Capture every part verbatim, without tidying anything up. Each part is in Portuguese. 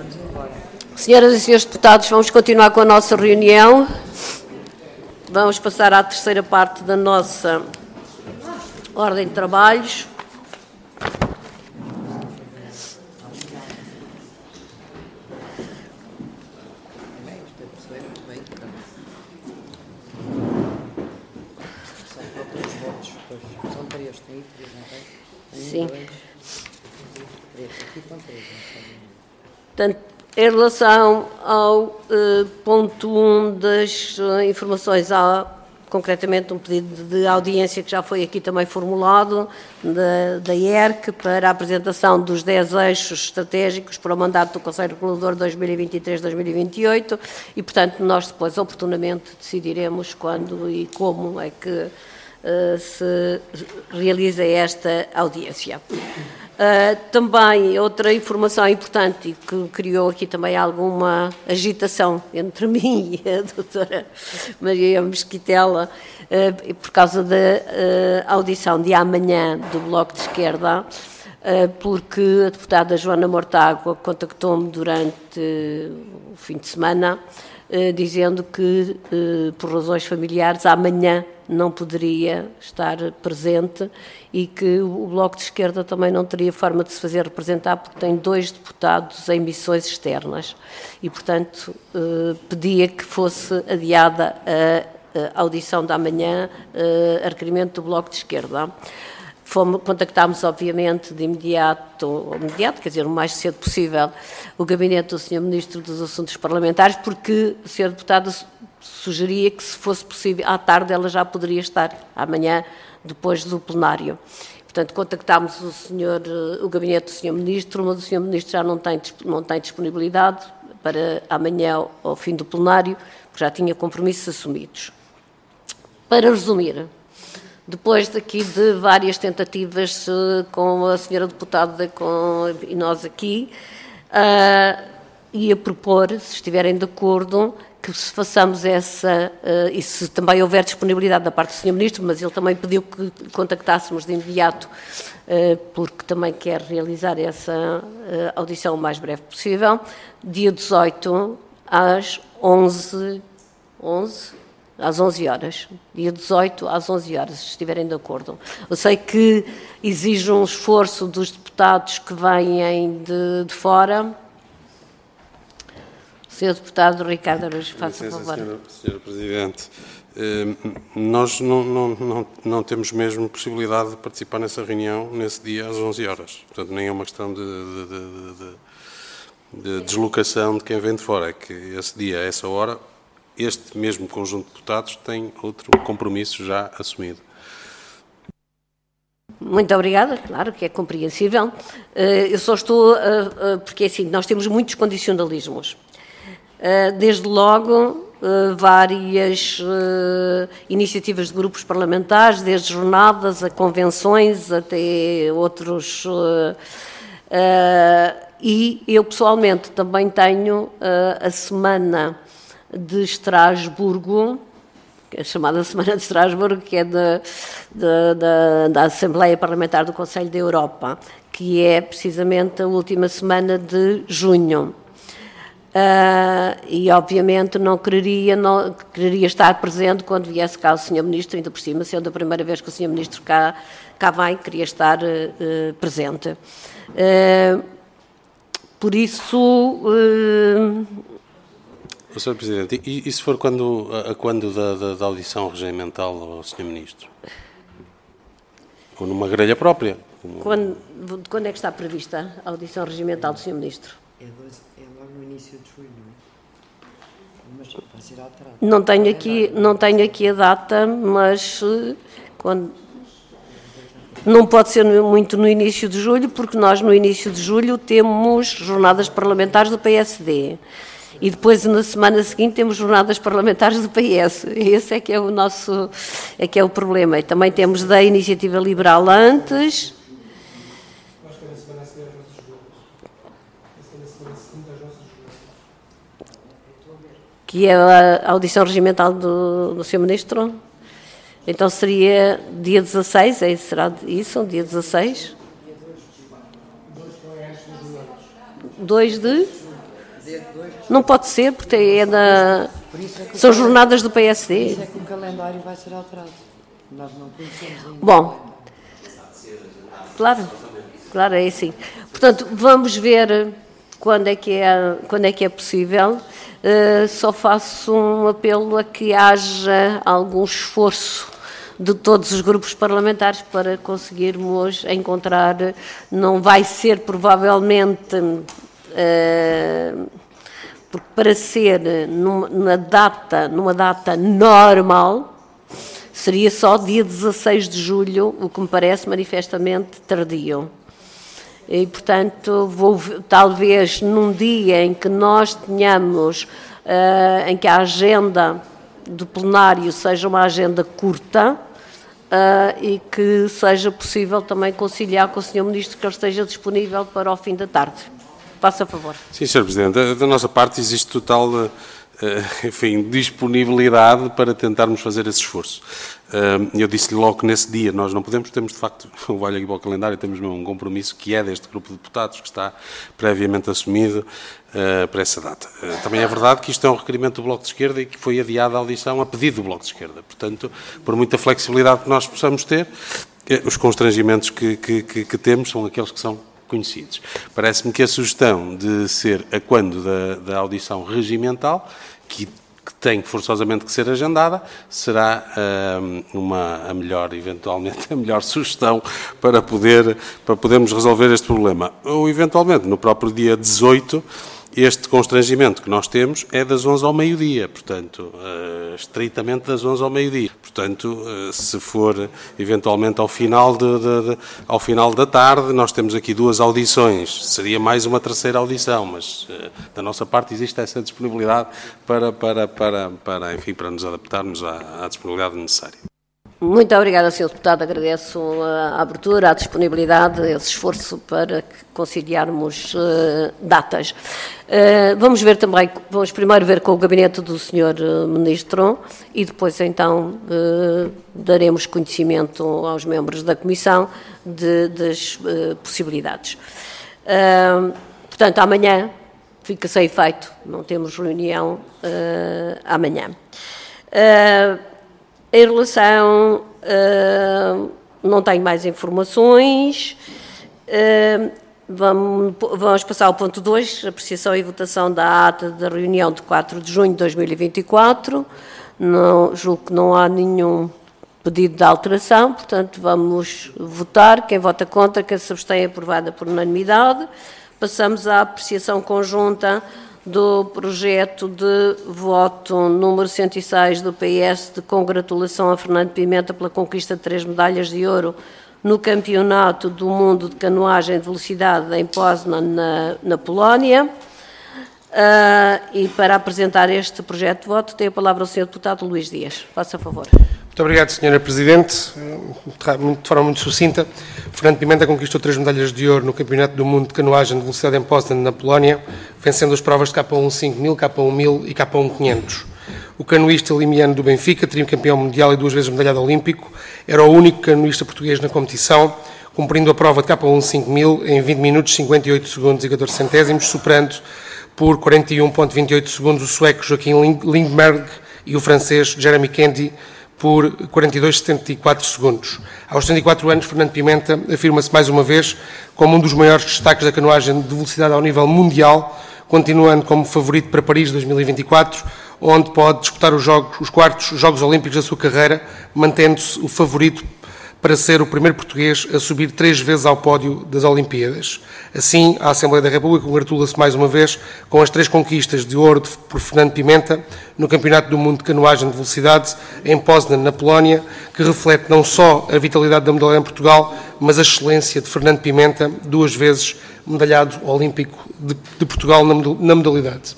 Senhoras e senhores deputados, vamos continuar com a nossa reunião. Vamos passar à terceira parte da nossa ordem de trabalhos. Sim. Portanto, em relação ao uh, ponto um das uh, informações, há concretamente um pedido de audiência que já foi aqui também formulado da, da I E R C para a apresentação dos dez eixos estratégicos para o mandato do Conselho Regulador dois mil e vinte e três a dois mil e vinte e oito e, portanto, nós depois oportunamente decidiremos quando e como é que uh, se realiza esta audiência. Uh, também outra informação importante e que criou aqui também alguma agitação entre mim e a doutora Maria Mesquitela uh, por causa da uh, audição de amanhã do Bloco de Esquerda, uh, porque a deputada Joana Mortágua contactou-me durante uh, o fim de semana uh, dizendo que, uh, por razões familiares, amanhã não poderia estar presente e que o Bloco de Esquerda também não teria forma de se fazer representar porque tem dois deputados em missões externas e, portanto, eh, pedia que fosse adiada a, a audição da manhã eh, a requerimento do Bloco de Esquerda. Fomos, contactámos, obviamente, de imediato, ou imediato, quer dizer, o mais cedo possível, o gabinete do senhor Ministro dos Assuntos Parlamentares, porque o senhor Deputado sugeria que, se fosse possível, à tarde ela já poderia estar, amanhã, depois do plenário. Portanto, contactámos o, senhor, o gabinete do senhor Ministro, mas o senhor Ministro já não tem, não tem disponibilidade para amanhã, ao fim do plenário, porque já tinha compromissos assumidos. Para resumir, depois daqui de várias tentativas uh, com a senhora deputada com, e nós aqui, uh, ia propor, se estiverem de acordo, que se façamos essa, uh, e se também houver disponibilidade da parte do senhor Ministro, mas ele também pediu que contactássemos de imediato, uh, porque também quer realizar essa uh, audição o mais breve possível, dia dezoito, às onze, onze, às onze horas, dia dezoito às onze horas, se estiverem de acordo. Eu sei que exige um esforço dos deputados que vêm de, de fora. senhor Deputado Ricardo Araújo, faça Licença, favor. senhora, senhora Presidente, eh, nós não, não, não, não temos mesmo possibilidade de participar nessa reunião nesse dia às onze horas. Portanto, nem é uma questão de, de, de, de, de deslocação de quem vem de fora. É que esse dia, a essa hora, este mesmo conjunto de deputados tem outro compromisso já assumido. Muito obrigada, claro que é compreensível. Eu só estou, porque assim, nós temos muitos condicionalismos. Desde logo, várias iniciativas de grupos parlamentares, desde jornadas a convenções até outros. E eu, pessoalmente, também tenho a semana de Estrasburgo, a chamada Semana de Estrasburgo, que é da, da, da, da Assembleia Parlamentar do Conselho da Europa, que é precisamente a última semana de junho. Uh, e, obviamente, não quereria, não quereria estar presente quando viesse cá o senhor Ministro, ainda por cima, sendo a primeira vez que o senhor Ministro cá, cá vem, queria estar uh, presente. Uh, por isso... Uh, senhor Presidente, e, e se for quando, a, a quando da, da, da audição regimental ao senhor Ministro? Ou numa grelha própria? Quando, quando é que está prevista a audição regimental do senhor Ministro? É, dois, é logo no início de julho, não é? Mas vai ser alterado. Não tenho aqui, não tenho aqui a data, mas quando... não pode ser muito no início de julho, porque nós no início de julho temos jornadas parlamentares do P S D. E depois, na semana seguinte, temos jornadas parlamentares do P S. Esse é que é o nosso, é que é o problema. E também temos da Iniciativa Liberal antes. Acho que é na semana a seguir às nossas jornadas. Acho que é na semana seguinte às nossas jornadas. Que é a audição regimental do, do senhor Ministro. Então seria dia dezasseis, é, será isso? Dia dezasseis? dois de... Não pode ser, porque é da... Por isso é que o são cal- jornadas do P S Por isso D. é que o calendário vai ser alterado. Nós não conhecemos ainda. Bom, claro, claro, é assim. Portanto, vamos ver quando é que é, quando é, que é possível. Uh, só faço um apelo a que haja algum esforço de todos os grupos parlamentares para conseguirmos encontrar. Não vai ser provavelmente, uh, porque para ser numa, numa data, numa data normal, seria só dia dezasseis de julho, o que me parece manifestamente tardio. E, portanto, vou, talvez num dia em que nós tenhamos, uh, em que a agenda do plenário seja uma agenda curta, uh, e que seja possível também conciliar com o senhor Ministro que ele esteja disponível para o fim da tarde. Faça favor. Sim, senhor Presidente. Da, da nossa parte existe total... Uh, enfim, disponibilidade para tentarmos fazer esse esforço. Eu disse-lhe logo que nesse dia nós não podemos, temos de facto, o olho aqui para o calendário, temos mesmo um compromisso que é deste grupo de deputados, que está previamente assumido uh, para essa data. Uh, também é verdade que isto é um requerimento do Bloco de Esquerda e que foi adiada a audição a pedido do Bloco de Esquerda. Portanto, por muita flexibilidade que nós possamos ter, uh, os constrangimentos que, que, que, que temos são aqueles que são conhecidos. Parece-me que a sugestão de ser a quando da, da audição regimental, que, que tem forçosamente que ser agendada, será uh, uma, a melhor, eventualmente, a melhor sugestão para, poder, para podermos resolver este problema. Ou, eventualmente, no próprio dia dezoito, este constrangimento que nós temos é das onze ao meio-dia, portanto, uh, estritamente das onze ao meio-dia. Portanto, uh, se for eventualmente ao final, de, de, de, ao final da tarde, nós temos aqui duas audições, seria mais uma terceira audição, mas uh, da nossa parte existe essa disponibilidade para, para, para, para, enfim, para nos adaptarmos à, à disponibilidade necessária. Muito obrigada, senhor Deputado. Agradeço a abertura, a disponibilidade, esse esforço para conciliarmos uh, datas. Uh, vamos ver também, vamos primeiro ver com o gabinete do senhor Ministro e depois então uh, daremos conhecimento aos membros da Comissão de, das uh, possibilidades. Uh, portanto, amanhã fica sem efeito, não temos reunião uh, amanhã. Uh, Em relação, uh, não tenho mais informações, uh, vamos, vamos passar ao ponto dois, apreciação e votação da ata da reunião de quatro de junho de dois mil e vinte e quatro, não, julgo que não há nenhum pedido de alteração, portanto vamos votar, quem vota contra, quem se abstém, aprovada por unanimidade. Passamos à apreciação conjunta do projeto de voto número cento e seis do P S de congratulação a Fernando Pimenta pela conquista de três medalhas de ouro no Campeonato do Mundo de Canoagem de Velocidade em Poznan, na, na Polónia. Uh, e para apresentar este projeto de voto tem a palavra o senhor Deputado Luís Dias. Faça favor. Muito obrigado, senhora Presidente. De forma muito sucinta, Fernando Pimenta conquistou três medalhas de ouro no Campeonato do Mundo de Canoagem de Velocidade em Poznan, na Polónia, vencendo as provas de K um cinco mil, K um mil e K um quinhentos. O canoísta limiano do Benfica, tricampeão mundial e duas vezes medalhado olímpico, era o único canoísta português na competição, cumprindo a prova de K um cinco mil em vinte minutos, cinquenta e oito segundos e catorze centésimos, superando por quarenta e um vírgula vinte e oito segundos o sueco Joaquim Lindberg e o francês Jeremy Kendi por quarenta e dois vírgula setenta e quatro segundos. Aos setenta e quatro anos, Fernando Pimenta afirma-se mais uma vez como um dos maiores destaques da canoagem de velocidade ao nível mundial, continuando como favorito para Paris dois mil e vinte e quatro, onde pode disputar os, jogos, os quartos Jogos Olímpicos da sua carreira, mantendo-se o favorito para ser o primeiro português a subir três vezes ao pódio das Olimpíadas. Assim, a Assembleia da República congratula-se mais uma vez com as três conquistas de ouro por Fernando Pimenta no Campeonato do Mundo de Canoagem de Velocidade em Poznan, na Polónia, que reflete não só a vitalidade da modalidade em Portugal, mas a excelência de Fernando Pimenta, duas vezes medalhado olímpico de, de Portugal na modalidade.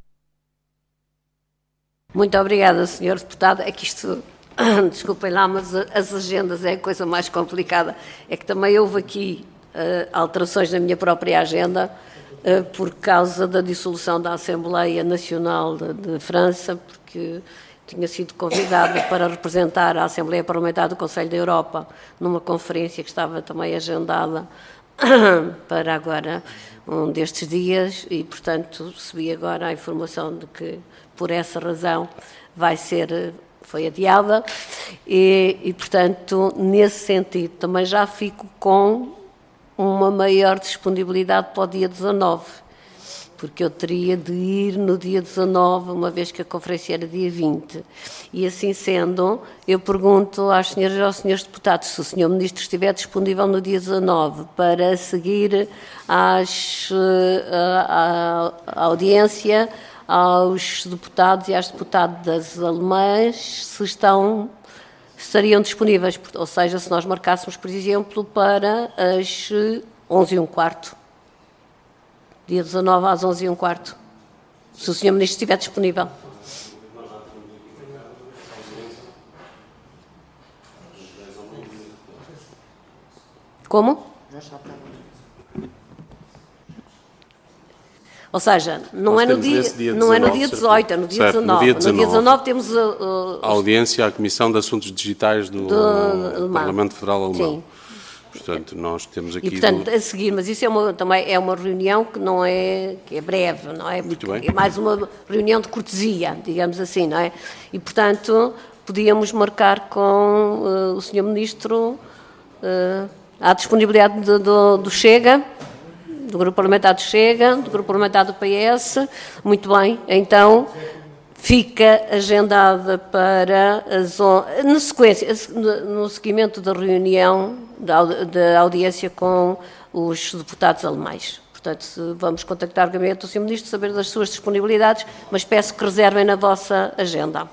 Muito obrigada, senhor Deputado. É que isto... Desculpem lá, mas as agendas é a coisa mais complicada. É que também houve aqui uh, alterações na minha própria agenda uh, por causa da dissolução da Assembleia Nacional de, de França, porque tinha sido convidada para representar a Assembleia Parlamentar do Conselho da Europa numa conferência que estava também agendada para agora um destes dias e, portanto, recebi agora a informação de que, por essa razão, vai ser, foi adiada e, e, portanto, nesse sentido, também já fico com uma maior disponibilidade para o dia dezanove, porque eu teria de ir no dia dezanove, uma vez que a conferência era dia vinte. E assim sendo, eu pergunto às senhoras e aos senhores deputados se o senhor Ministro estiver disponível no dia dezanove para seguir às, à, à audiência aos deputados e às deputadas alemãs, se estão, estariam disponíveis, ou seja, se nós marcássemos, por exemplo, para as onze e um quarto. Dia dezanove às onze e um quarto, se o senhor Ministro estiver disponível. Como? Ou seja, não, é no, dia, dia não é no dia dezoito, é no dia certo, dezanove. No dia dezanove, no dia dezanove temos a, a, a audiência à Comissão de Assuntos Digitais do, do Parlamento Federal Alemão. Sim. Portanto, nós temos aqui... E, portanto, do... a seguir, mas isso é uma, também é uma reunião que não é, que é breve, não é? Muito bem. É mais uma reunião de cortesia, digamos assim, não é? E, portanto, podíamos marcar com uh, o senhor Ministro uh, a disponibilidade de, do, do Chega, do Grupo Parlamentar do Chega, do Grupo Parlamentar do P S. Muito bem, então... Fica agendada para as, na sequência, no seguimento da reunião da audiência com os deputados alemães. Portanto, vamos contactar o Gabinete do senhor Ministro, saber das suas disponibilidades, mas peço que reservem na vossa agenda.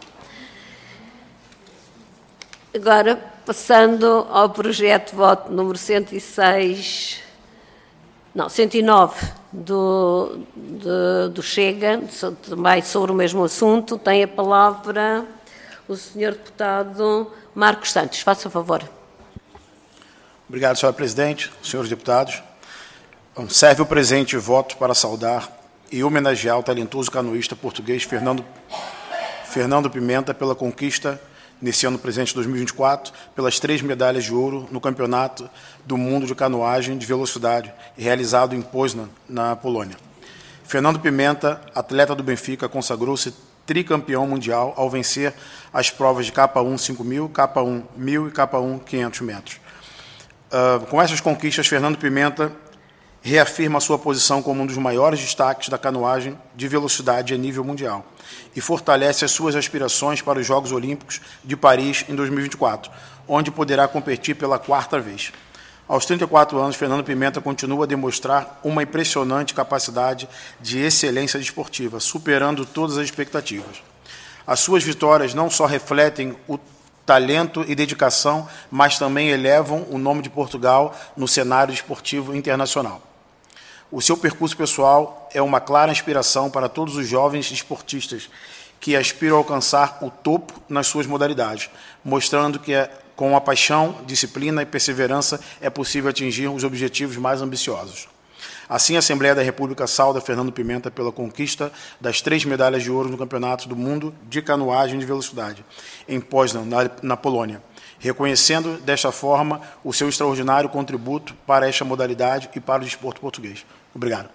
Agora, passando ao projeto de voto número cento e seis, não, cento e nove do, do, do Chega, também sobre o mesmo assunto, tem a palavra o senhor deputado Marcos Santos. Faça favor. Obrigado, senhora Presidente, senhores deputados. Serve o presente voto para saudar e homenagear o talentoso canoísta português Fernando, Fernando Pimenta pela conquista, nesse ano presente dois mil e vinte e quatro, pelas três medalhas de ouro no Campeonato do Mundo de Canoagem de Velocidade, realizado em Poznan, na Polônia. Fernando Pimenta, atleta do Benfica, consagrou-se tricampeão mundial ao vencer as provas de K um cinco mil, K um mil e K um quinhentos metros. Uh, com essas conquistas, Fernando Pimenta reafirma a sua posição como um dos maiores destaques da canoagem de velocidade a nível mundial e fortalece as suas aspirações para os Jogos Olímpicos de Paris em dois mil e vinte e quatro, onde poderá competir pela quarta vez. Aos trinta e quatro anos, Fernando Pimenta continua a demonstrar uma impressionante capacidade de excelência desportiva, superando todas as expectativas. As suas vitórias não só refletem o talento e dedicação, mas também elevam o nome de Portugal no cenário esportivo internacional. O seu percurso pessoal é uma clara inspiração para todos os jovens esportistas que aspiram a alcançar o topo nas suas modalidades, mostrando que é, com a paixão, disciplina e perseverança é possível atingir os objetivos mais ambiciosos. Assim, a Assembleia da República sauda Fernando Pimenta pela conquista das três medalhas de ouro no Campeonato do Mundo de Canoagem de Velocidade, em Poznan, na, na Polônia, reconhecendo, desta forma, o seu extraordinário contributo para esta modalidade e para o desporto português. Obrigado.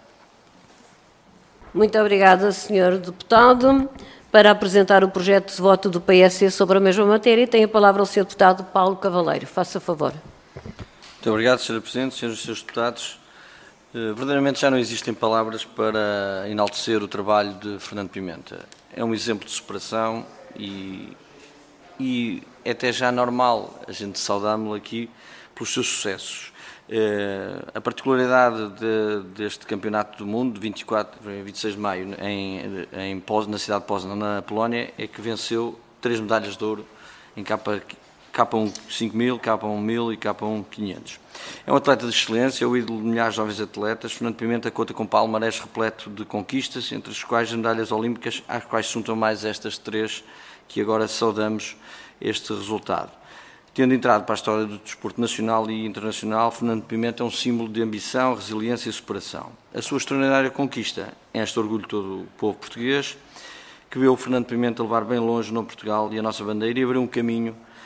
Muito obrigada, senhor deputado. Para apresentar o projeto de voto do P S sobre a mesma matéria, tem a palavra o senhor deputado Paulo Cavaleiro. Faça favor. Muito obrigado, senhora Presidente, senhores e senhores deputados. Verdadeiramente já não existem palavras para enaltecer o trabalho de Fernando Pimenta. É um exemplo de superação e, e é até já normal a gente saudá-lo aqui pelos seus sucessos. A particularidade de, deste Campeonato do Mundo, de vinte e quatro a vinte e seis de maio, em, em, na cidade de Poznan, na Polónia, é que venceu três medalhas de ouro em K um cinco mil, K um mil e K um quinhentos. É um atleta de excelência, é o ídolo de milhares de jovens atletas. Fernando Pimenta conta com um palmarés repleto de conquistas, entre as quais as medalhas olímpicas, às quais se juntam mais estas três, que agora saudamos este resultado. Tendo entrado para a história do desporto nacional e internacional, Fernando Pimenta é um símbolo de ambição, resiliência e superação. A sua extraordinária conquista é este orgulho de todo o povo português, que vê o Fernando Pimenta levar bem longe o nome de Portugal e a nossa bandeira e abrir um caminho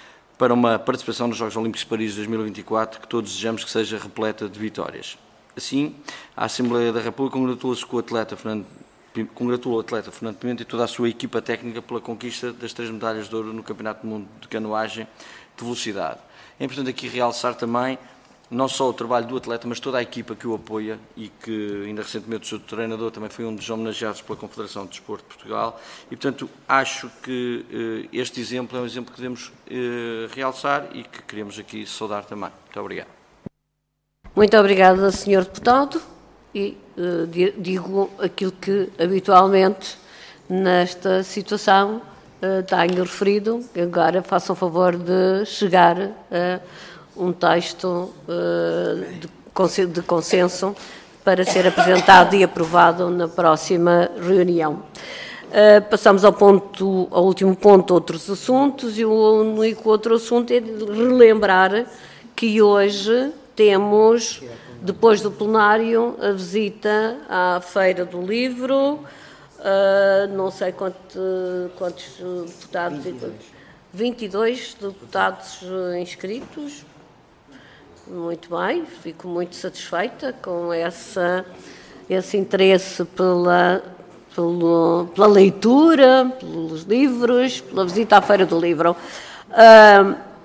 para uma participação nos Jogos Olímpicos de Paris dois mil e vinte e quatro, que todos desejamos que seja repleta de vitórias. Assim, a Assembleia da República congratula-se com o atleta Fernando Congratula o atleta Fernando Pimenta e toda a sua equipa técnica pela conquista das três medalhas de ouro no Campeonato do Mundo de Canoagem de Velocidade. É importante aqui realçar também não só o trabalho do atleta, mas toda a equipa que o apoia e que ainda recentemente o seu treinador também foi um dos homenageados pela Confederação de Desporto de Portugal e, portanto, acho que eh, este exemplo é um exemplo que devemos eh, realçar e que queremos aqui saudar também. Muito obrigado. Muito obrigada, senhor Deputado. E uh, digo aquilo que habitualmente nesta situação uh, tenho referido, agora façam o favor de chegar a um texto uh, de, consen de consenso para ser apresentado e aprovado na próxima reunião. Uh, passamos ao, ponto, ao último ponto, outros assuntos, e o único outro assunto é de relembrar que hoje temos, depois do plenário, a visita à Feira do Livro, uh, não sei quanto, quantos deputados... vinte e dois. vinte e dois deputados inscritos. Muito bem, fico muito satisfeita com essa, esse interesse pela, pelo, pela leitura, pelos livros, pela visita à Feira do Livro. Uh,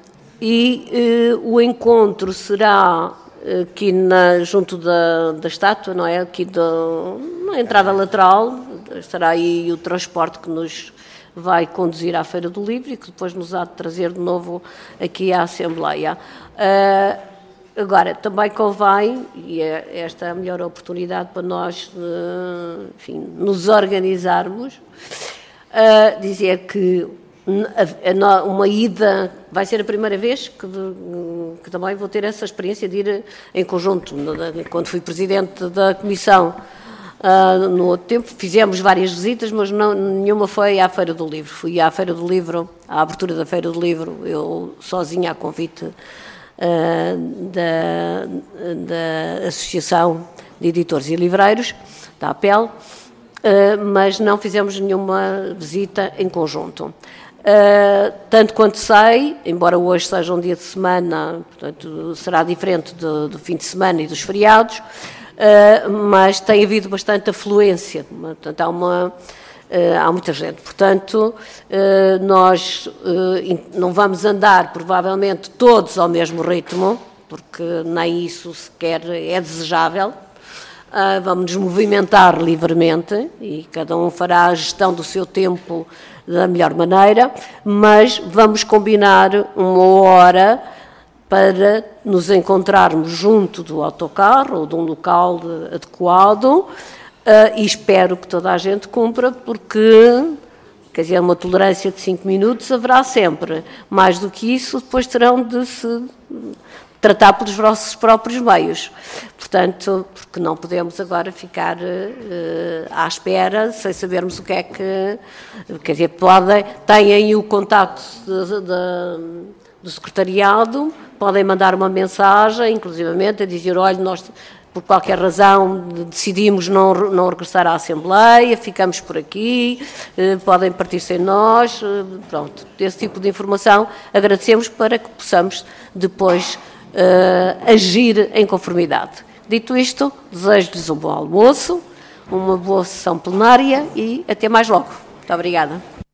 E uh, o encontro será uh, aqui na, junto da, da estátua, não é? Aqui do, na entrada lateral, estará aí o transporte que nos vai conduzir à Feira do Livro e que depois nos há de trazer de novo aqui à Assembleia. Uh, agora, também convém, e é esta é a melhor oportunidade para nós uh, enfim, nos organizarmos, uh, dizer que uma ida, vai ser a primeira vez que, que também vou ter essa experiência de ir em conjunto. Quando fui presidente da Comissão, uh, no outro tempo, fizemos várias visitas, mas não, nenhuma foi à Feira do Livro. Fui à Feira do Livro, à abertura da Feira do Livro, eu sozinha a convite uh, da, da Associação de Editores e Livreiros, da APEL, uh, mas não fizemos nenhuma visita em conjunto. Uh, tanto quanto sei, embora hoje seja um dia de semana, portanto será diferente do, do fim de semana e dos feriados, uh, mas tem havido bastante afluência, portanto há, uma, uh, há muita gente. Portanto, uh, nós uh, não vamos andar provavelmente todos ao mesmo ritmo, porque nem isso sequer é desejável. Uh, vamos nos movimentar livremente e cada um fará a gestão do seu tempo da melhor maneira, mas vamos combinar uma hora para nos encontrarmos junto do autocarro ou de um local de, adequado uh, e espero que toda a gente cumpra, porque, quer dizer, uma tolerância de cinco minutos haverá sempre. Mais do que isso, depois terão de se tratar pelos vossos próprios meios. Portanto, porque não podemos agora ficar uh, à espera, sem sabermos o que é que... Quer dizer, podem, têm aí o contacto de, de, do secretariado, podem mandar uma mensagem, inclusivamente, a dizer, olha, nós, por qualquer razão, decidimos não, não regressar à Assembleia, ficamos por aqui, uh, podem partir sem nós, uh, pronto. Esse tipo de informação agradecemos para que possamos depois Uh, agir em conformidade. Dito isto, desejo-lhes um bom almoço, uma boa sessão plenária e até mais logo. Muito obrigada.